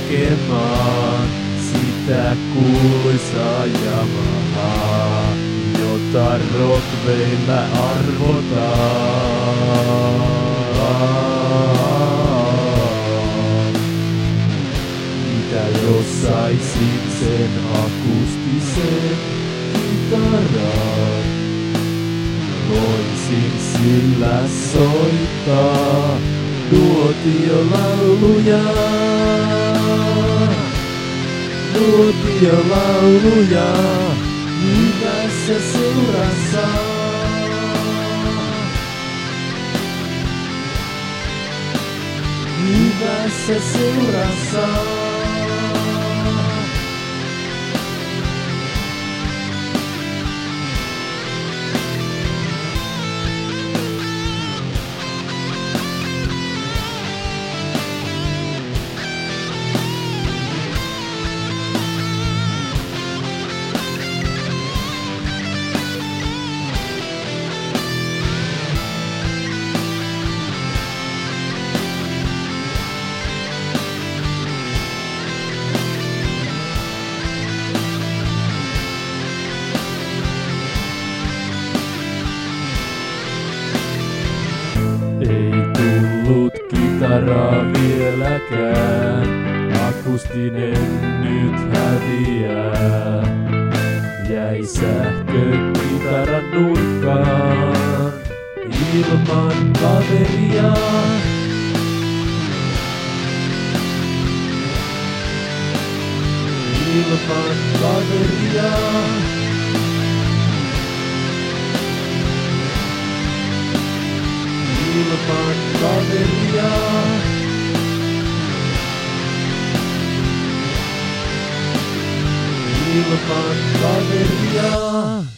hakemaan sitä kuuluisaa Yamahaa, jota Rockveillä arvotaan. Mitä jos saisin sen akustisen kitaran, voisin sillä soittaa nuotiolauluja. Nuotiolauluja hyvässä seurassa. Hyvässä seurassa. Ei tullut kitaraa vieläkään, akustinen nyt häviää. Jäi sähkökitaran nurkkaan ilman kaveria. Ilman kaveria. Ilman kaveria. Ilman kaveria.